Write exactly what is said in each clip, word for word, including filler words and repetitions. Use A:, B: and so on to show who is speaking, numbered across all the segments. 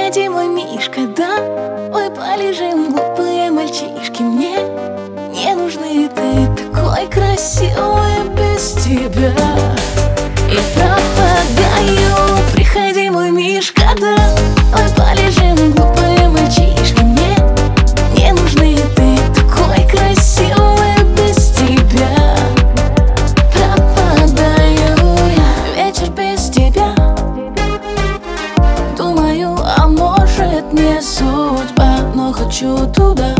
A: приходи, мой мишка, да. Ой, полежим, глупые мальчишки. Мне не нужны, ты такой красивый без тебя. Я пропадаю, приходи, мой мишка, да. Ой, полежим, глупые мальчишки. Мне не нужны, ты такой красивый без тебя. Пропадаю я, вечер без тебя. Думаю, а может не судьба, но хочу туда,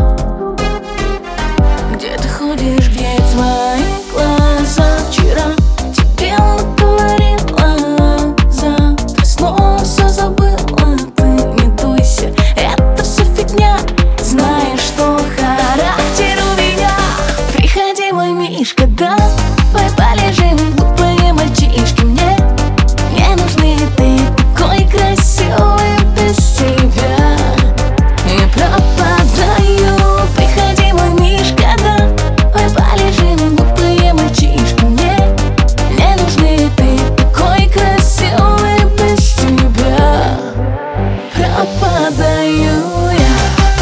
A: где ты ходишь, где твои глаза. Вчера тебе наговорила, завтра снова все забыла. Ты не дуйся, это все фигня. Знаешь, что характер у меня. Приходи, мой мишка, да. Ой, полежим, глупые мальчишки. Мне не нужны, ты такой красивый без тебя. Я пропадаю, приходи, мой мишка, да. Ой, полежим, глупые мальчишки. Мне не нужны, ты такой красивый без тебя. Пропадаю я.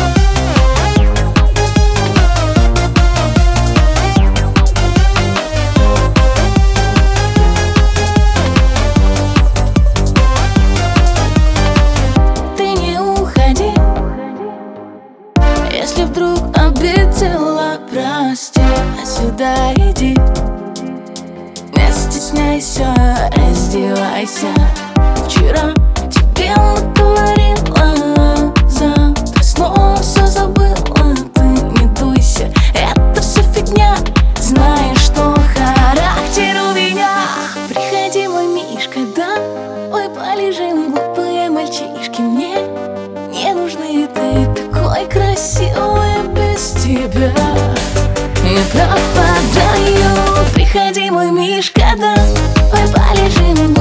A: Если вдруг обидела, прости, а сюда иди. Не стесняйся, раздевайся. Вчера тебе наговорила, завтра снова все забыла. Ты не дуйся, это все фигня. Знаешь, что характер у меня. Приходи, мой мишка, да. Ой, полежим, глупые мальчишки. Мне не нужны, ты такой красивый без тебя. Я пропадаю, приходи, мой мишка, да. Ой, полежим,